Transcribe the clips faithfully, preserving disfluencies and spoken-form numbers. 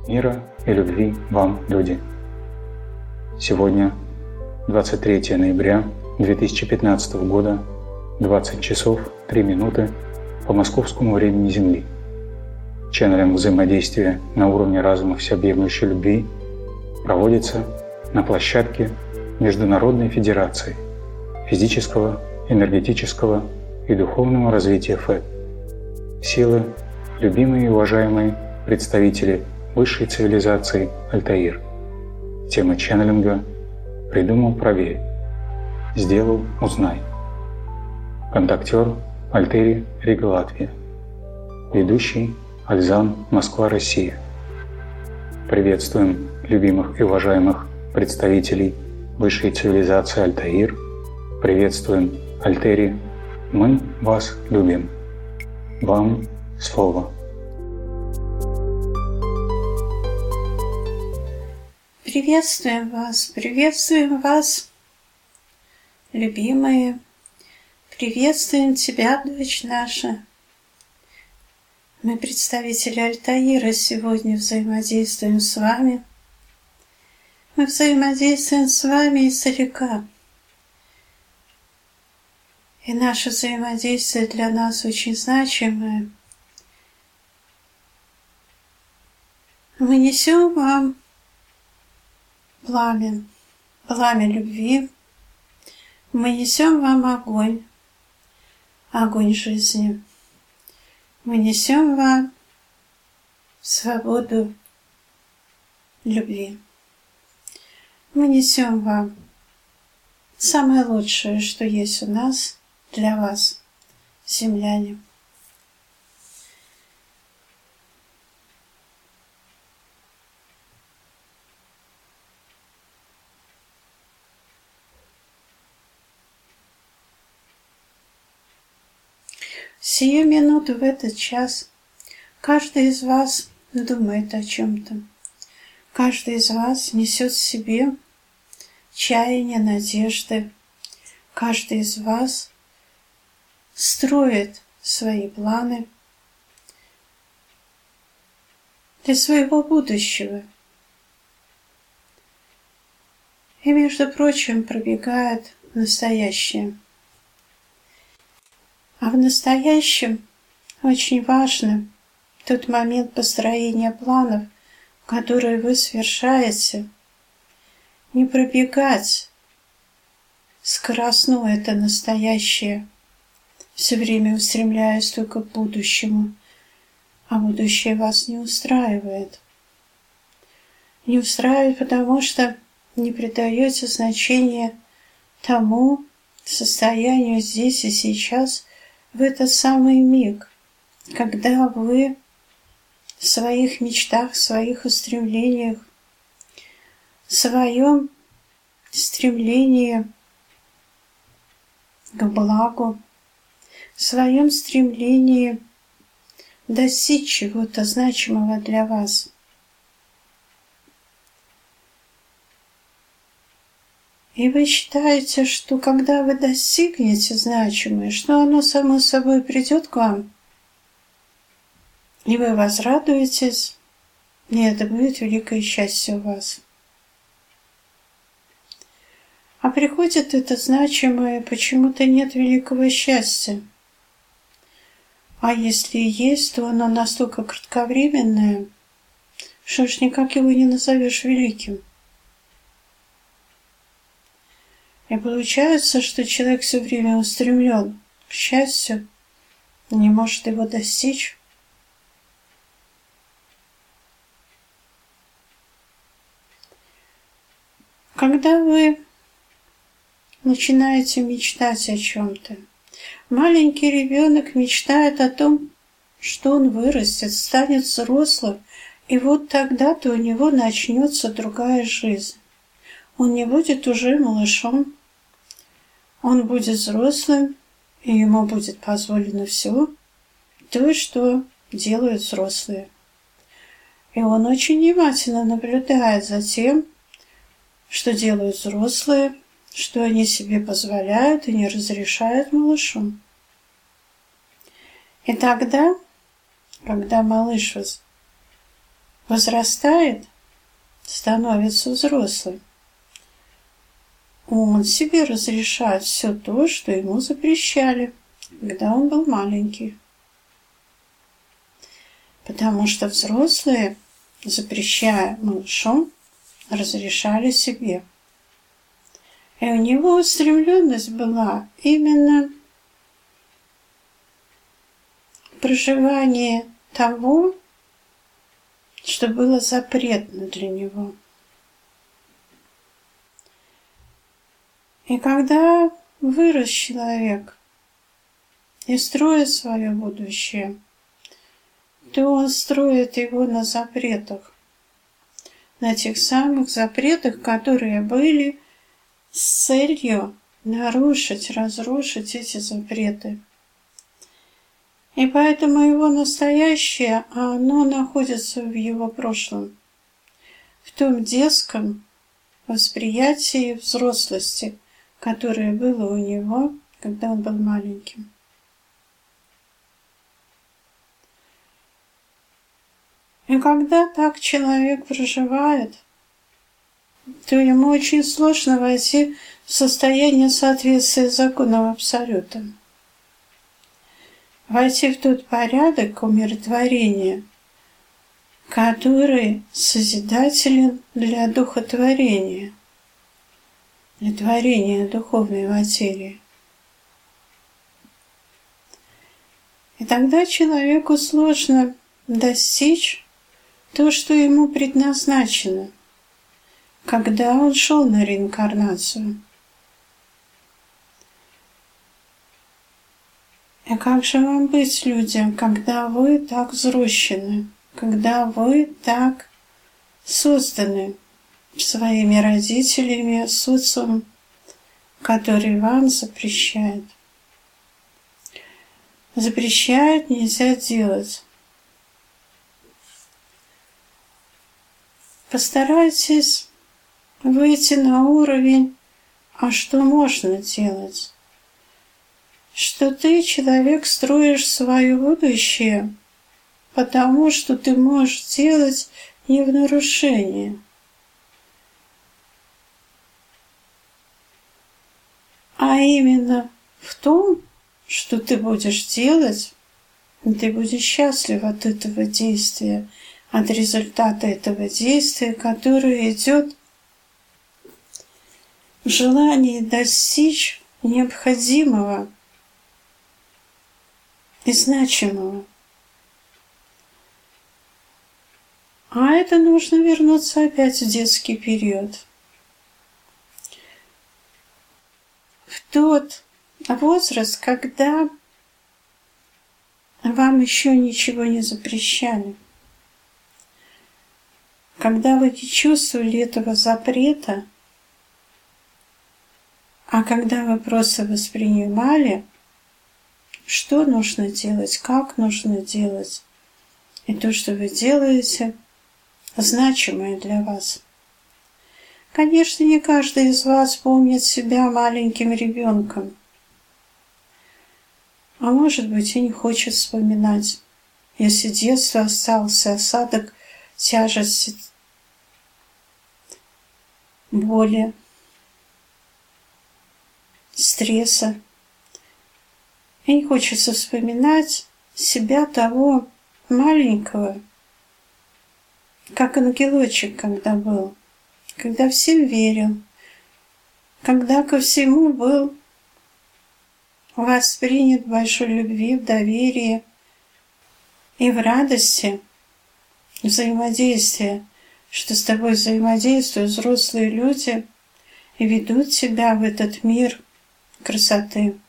Мира и любви вам, люди! Сегодня, двадцать третьего ноября две тысячи пятнадцатого года, двадцать часов три минуты по московскому времени Земли. Ченнелинг взаимодействия на уровне разума всеобъемлющей любви проводится на площадке Международной Федерации физического, энергетического и духовного развития ФЭД. Силы, любимые и уважаемые представители высшей цивилизации Альтаир. Тема ченнелинга «Придумал, проверь». Сделал, узнай. Контактер Альтери, Рига, Латвия. Ведущий Альзан, Москва, Россия. Приветствуем любимых и уважаемых представителей высшей цивилизации Альтаир. Приветствуем Альтери. Мы вас любим. Вам слово. Приветствуем вас, приветствуем вас, любимые. Приветствуем тебя, дочь наша. Мы, представители Альтаира, сегодня взаимодействуем с вами. Мы взаимодействуем с вами издалека. И наше взаимодействие для нас очень значимое. Мы несем вам пламя, пламя любви. Мы несем вам огонь, огонь жизни. Мы несем вам свободу любви. Мы несем вам самое лучшее, что есть у нас для вас, земляне. Сию минуту, в этот час, каждый из вас думает о чем-то. Каждый из вас несет в себе чаяния, надежды. Каждый из вас строит свои планы для своего будущего. И, между прочим, пробегает настоящее. А в настоящем очень важно тот момент построения планов, который вы совершаете, не пробегать скоростно это настоящее, все время устремляясь только к будущему, а будущее вас не устраивает. Не устраивает, потому что не придаете значения тому состоянию здесь и сейчас, в этот самый миг, когда вы в своих мечтах, в своих устремлениях, в своем стремлении к благу, в своем стремлении достичь чего-то значимого для вас. И вы считаете, что когда вы достигнете значимое, что оно само собой придет к вам, и вы возрадуетесь, и это будет великое счастье у вас. А приходит это значимое, почему-то нет великого счастья. А если и есть, то оно настолько кратковременное, что ж никак его не назовешь великим. И получается, что человек все время устремлен к счастью, не может его достичь. Когда вы начинаете мечтать о чем-то, маленький ребенок мечтает о том, что он вырастет, станет взрослым, и вот тогда-то у него начнется другая жизнь. Он не будет уже малышом, он будет взрослым, и ему будет позволено все то, что делают взрослые. И он очень внимательно наблюдает за тем, что делают взрослые, что они себе позволяют и не разрешают малышу. И тогда, когда малыш возрастает, становится взрослым, он себе разрешает все то, что ему запрещали, когда он был маленький. Потому что взрослые, запрещая малышу, разрешали себе. И у него устремленность была именно проживание того, что было запретно для него. И когда вырос человек и строит свое будущее, то он строит его на запретах, на тех самых запретах, которые были с целью нарушить, разрушить эти запреты. И поэтому его настоящее, оно находится в его прошлом, в том детском восприятии взрослости, которое было у него, когда он был маленьким. И когда так человек проживает, то ему очень сложно войти в состояние соответствия с законом абсолюта. Войти в тот порядок умиротворения, который созидателен для духотворения, для творения духовной материи. И тогда человеку сложно достичь то, что ему предназначено, когда он шел на реинкарнацию. И как же вам быть, людям, когда вы так взрощены, когда вы так созданы своими родителями, социумом, который вам запрещает? Запрещает, нельзя делать. Постарайтесь выйти на уровень, а что можно делать? Что ты, человек, строишь свое будущее, потому что ты можешь делать не в нарушение, а именно в том, что ты будешь делать, и ты будешь счастлив от этого действия, от результата этого действия, которое идет в желании достичь необходимого и значимого. А это нужно вернуться опять в детский период. В тот возраст, когда вам еще ничего не запрещали. Когда вы не чувствовали этого запрета, а когда вы просто воспринимали, что нужно делать, как нужно делать, и то, что вы делаете, значимое для вас. Конечно, не каждый из вас помнит себя маленьким ребенком, а может быть и не хочет вспоминать, если детство остался осадок тяжести, боли, стресса. И не хочется вспоминать себя того маленького, как ангелочек, когда был, когда всем верил, когда ко всему был воспринят в большой любви, в доверии и в радости взаимодействия, что с тобой взаимодействуют взрослые люди и ведут тебя в этот мир красоты.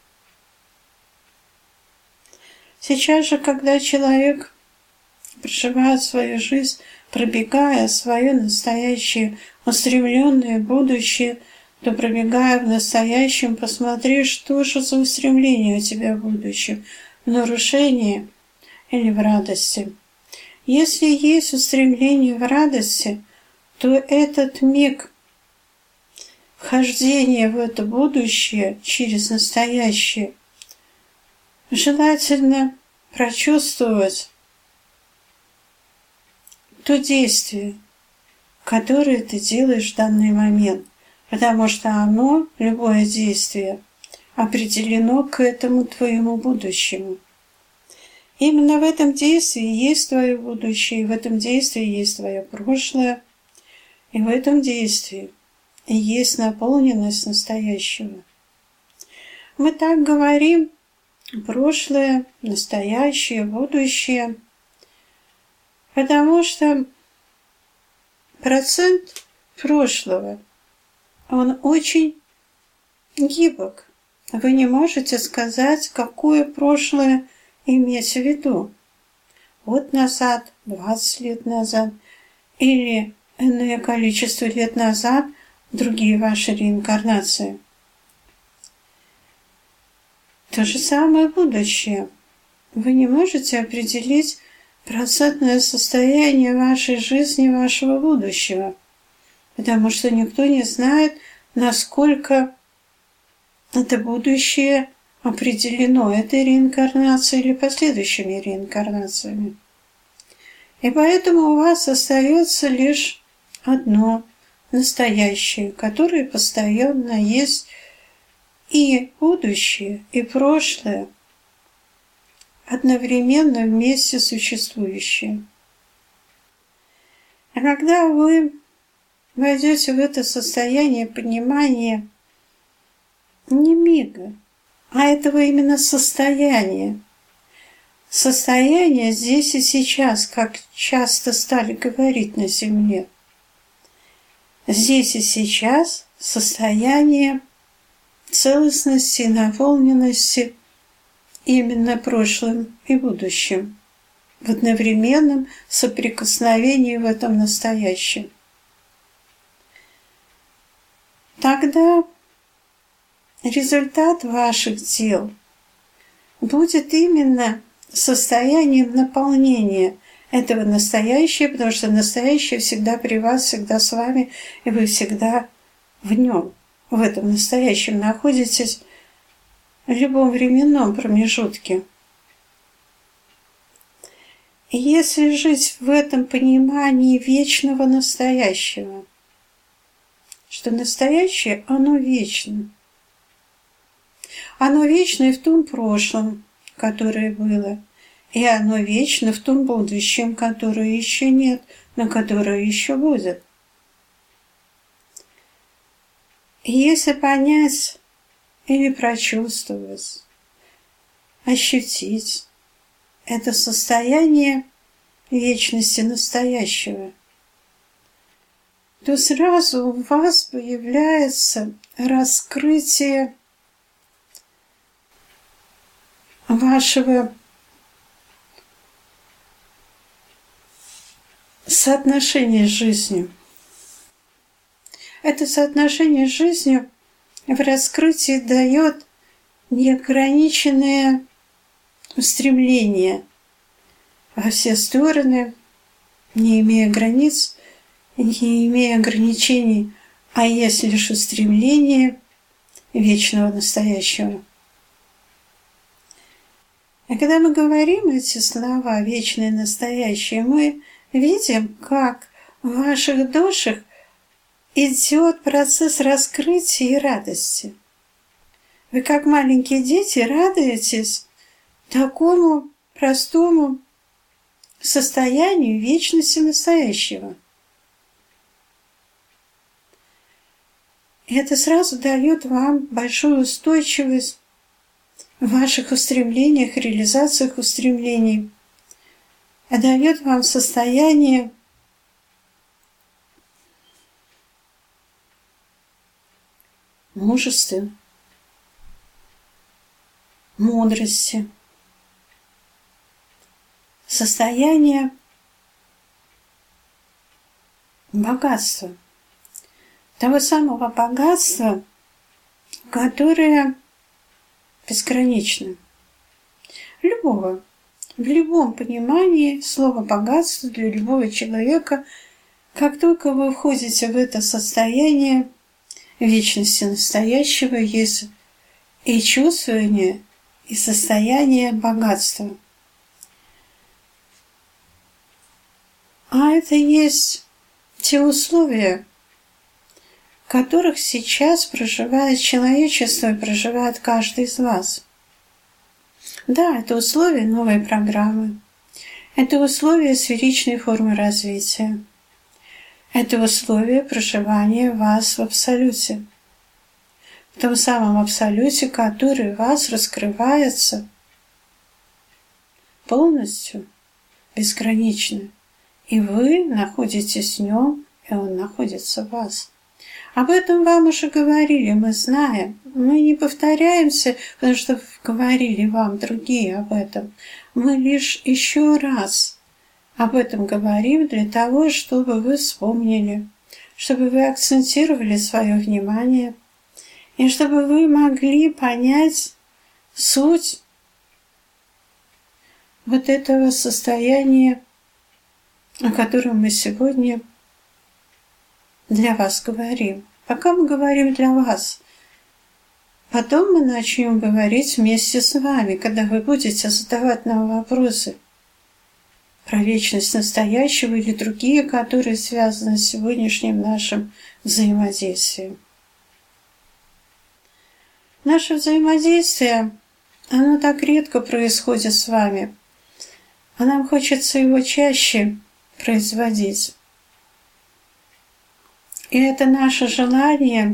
Сейчас же, когда человек проживает свою жизнь, пробегая свое настоящее устремленное будущее, то, пробегая в настоящем, посмотри, что же за устремление у тебя в будущем, в нарушении или в радости. Если есть устремление в радости, то этот миг вхождения в это будущее через настоящее желательно прочувствовать то действие, которое ты делаешь в данный момент, потому что оно, любое действие, определено к этому твоему будущему. Именно в этом действии есть твое будущее, и в этом действии есть твое прошлое, и в этом действии есть наполненность настоящего. Мы так говорим: прошлое, настоящее, будущее, потому что процент прошлого, он очень гибок. Вы не можете сказать, какое прошлое иметь в виду. Год назад, двадцать лет назад или иное количество лет назад другие ваши реинкарнации. То же самое будущее. Вы не можете определить процентное состояние вашей жизни, вашего будущего, потому что никто не знает, насколько это будущее определено этой реинкарнацией или последующими реинкарнациями. И поэтому у вас остается лишь одно настоящее, которое постоянно есть, и будущее, и прошлое одновременно вместе существующие. А когда вы войдете в это состояние понимания не мига, а этого именно состояния, состояние здесь и сейчас, как часто стали говорить на Земле, здесь и сейчас состояние целостности и наполненности именно прошлым и будущим, в одновременном соприкосновении в этом настоящем. Тогда результат ваших дел будет именно состоянием наполнения этого настоящего, потому что настоящее всегда при вас, всегда с вами, и вы всегда в нем, в этом настоящем находитесь в любом временном промежутке. И если жить в этом понимании вечного настоящего, что настоящее, оно вечно. Оно вечно и в том прошлом, которое было, и оно вечно в том будущем, которое еще нет, но которое еще будет. И если понять или прочувствовать, ощутить это состояние вечности настоящего, то сразу у вас появляется раскрытие вашего соотношения с жизнью. Это соотношение с жизнью в раскрытии дает неограниченное устремление во все стороны, не имея границ, не имея ограничений, а есть лишь устремление вечного настоящего. А когда мы говорим эти слова «вечное настоящее», мы видим, как в ваших душах идет процесс раскрытия и радости. Вы, как маленькие дети, радуетесь такому простому состоянию вечности настоящего. И это сразу дает вам большую устойчивость в ваших устремлениях, реализациях устремлений, а дает вам состояние мужества, мудрости, состояние богатства, того самого богатства, которое безгранично. Любого, в любом понимании слова «богатство» для любого человека, как только вы входите в это состояние вечности настоящего, есть и чувствование, и состояние богатства. А А это есть те условия, в которых сейчас проживает человечество и проживает каждый из вас. Да, это условия новой программы. Это условия сферичной формы развития. Это условия проживания вас в Абсолюте. В том самом Абсолюте, который в вас раскрывается полностью, безгранично. И вы находитесь в нем, и он находится в вас. Об этом вам уже говорили, мы знаем. Мы не повторяемся, потому что говорили вам другие об этом. Мы лишь еще раз об этом говорим для того, чтобы вы вспомнили, чтобы вы акцентировали свое внимание, и чтобы вы могли понять суть вот этого состояния, о котором мы сегодня для вас говорим. Пока мы говорим для вас. Потом мы начнем говорить вместе с вами, когда вы будете задавать нам вопросы про вечность настоящего или другие, которые связаны с сегодняшним нашим взаимодействием. Наше взаимодействие, оно так редко происходит с вами, а нам хочется его чаще производить. И это наше желание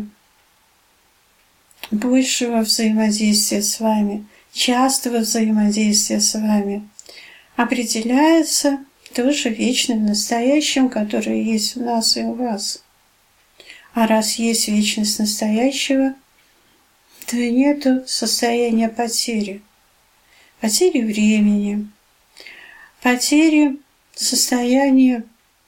большего взаимодействия с вами, частого взаимодействия с вами, определяется тоже вечным настоящим, которое есть у нас и у вас. А раз есть вечность настоящего, то и нету состояния потери. Потери времени, потери состояния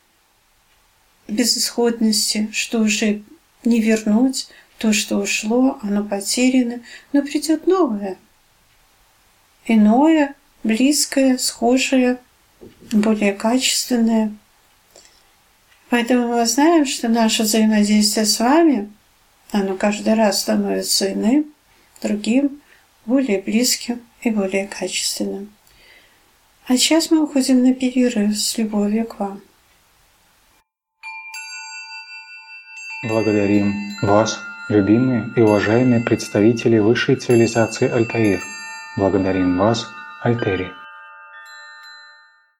безысходности, что уже не вернуть, то, что ушло, оно потеряно, но придет новое, иное, близкое, схожее, более качественное. Поэтому мы знаем, что наше взаимодействие с вами, оно каждый раз становится иным, другим, более близким и более качественным. А сейчас мы уходим на перерыв с любовью к вам. Благодарим вас, любимые и уважаемые представители высшей цивилизации Альтаир. Благодарим вас, Альтери.